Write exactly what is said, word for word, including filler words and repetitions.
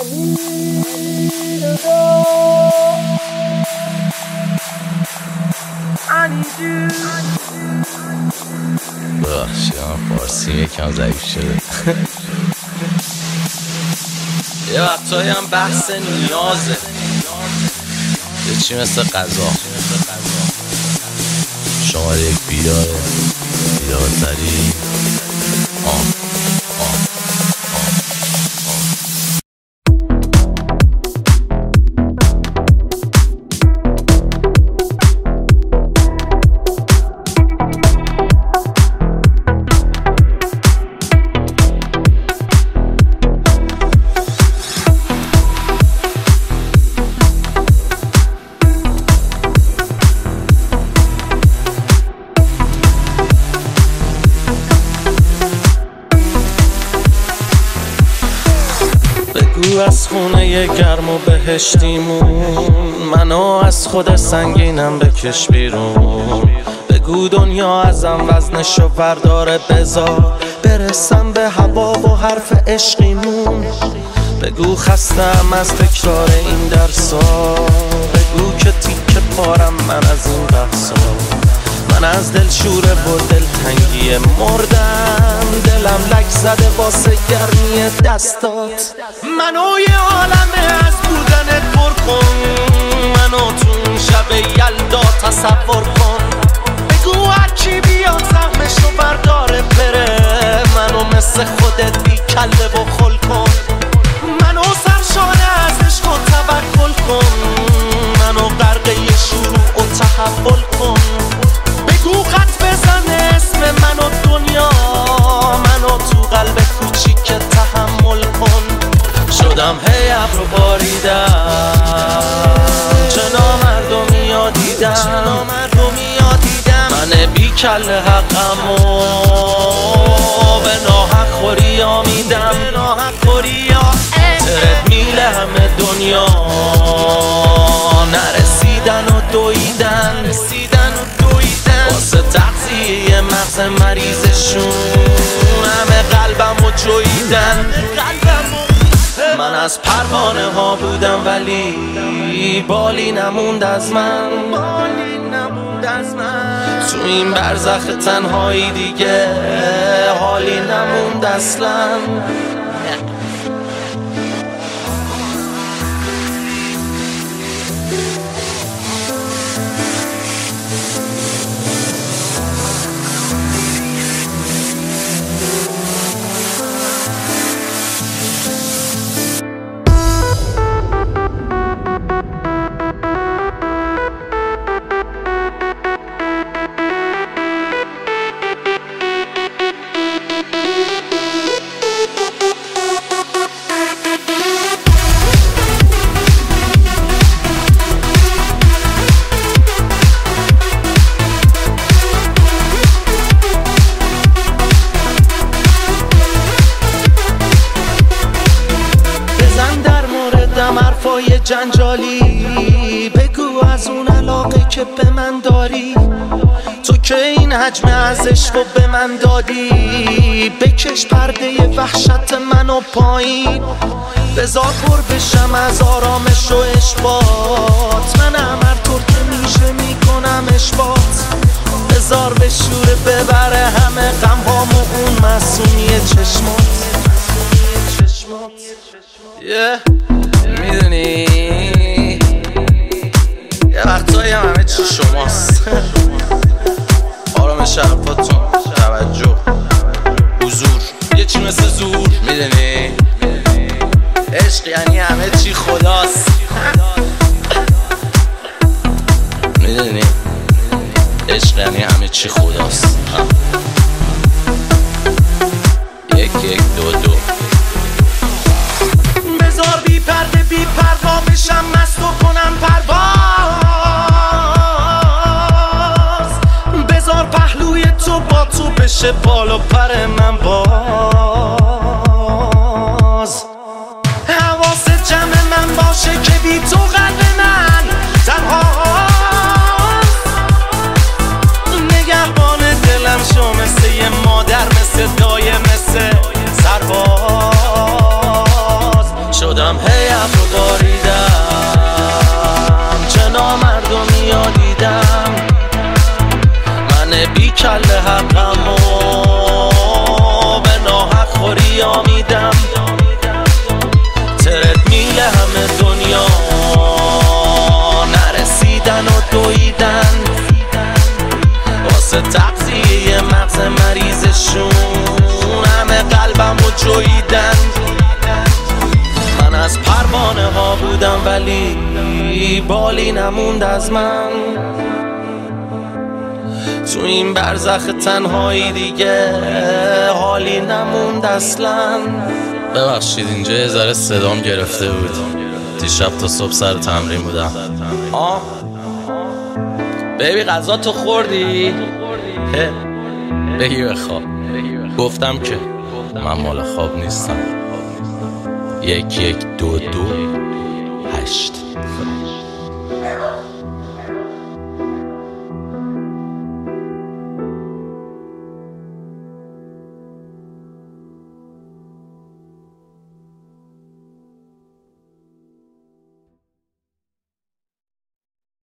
ببخشید من فارسی یکم ضعیف شده. یه وقتایی هم بحث نیازه، یه چی مثل غذا. شما یک بیداره بیدارتری آه آه بگو از خونه گرم و بهشتیمون، منو از خود سنگینم بکش بیرون. بگو دنیا ازم وزنشو برداره بذار برسم به هوا و حرف عشقیمون. بگو خستم از تکرار این درسا، بگو که تیکه پارم من از این بحثا. من از دل شوره و دل تنگی مردم، دلم لک زده واسه گرمی دستات. منو یه عالمه از بودنت پر کن، منو تو شب یلدا تصور کن. بگو هرچی بیاد زخمشو برداره بره، منو مثل خودت بی کله و خل کن. منو سرشانه از عشق و توکل کن، منو غرقه شروع و تحول کن. بگو خط بزن اسم منو دنیا، منو تو قلب کوچیک تحمل کن. شدم هی ابرو باریدم، چه نامردمی ها دیدم، من بی کل حقمو به ناحق خوری ها میدم. ترد میله همه دنیا نرسیدن و دویدن، واسه تغذیه مغز مریضشون همه قلبم و جویدن. من از پروانه ها بودم ولی بالی نموند از من، تو این برزخ تنهایی دیگه حالی نموند اصلا. حرفای جنجالی، بگو از اون علاقه که به من داری، تو که این حجم از عشق و به من دادی. بکش پرده وحشت منو پایین، بذار پر بشم از آرامش و اشباط. من امر طور که میشه میکنم اشباط، بذار به شوره ببره همه غم هامو اون معصومی چشمات. yeah. میدونی یه وقتایی هم همه چی شماست. آرامش حرفاتون، توجه، حضور، یه چی مثل زور. میدونی عشق یعنی همه چی خداست. میدونی عشق یعنی همه چی خداست. یک یک دو دو. بذار بی پرده بی پروا بشم مست و کنم پرواز. بذار پهلوی تو با تو بشه بال و پر من باز. حواست جمع من باشه که بی تو قلب من تنهاست. نگهبان دلم شو مثل یه مادر، مثل دایه، مثل سرباز. شدم هی بریدن. من از پروانه ها بودم ولی بالی نموند از من. تو این برزخ تنهایی دیگه حالی نموند اصلا. ببخشید اینجا یه ذره صدام گرفته بود، دیشب تا صبح سر تمرین بودم. آه بیبی غذا تو خوردی؟ بگی بخواب. گفتم که من مال خواب نیستم. یک یک دو دو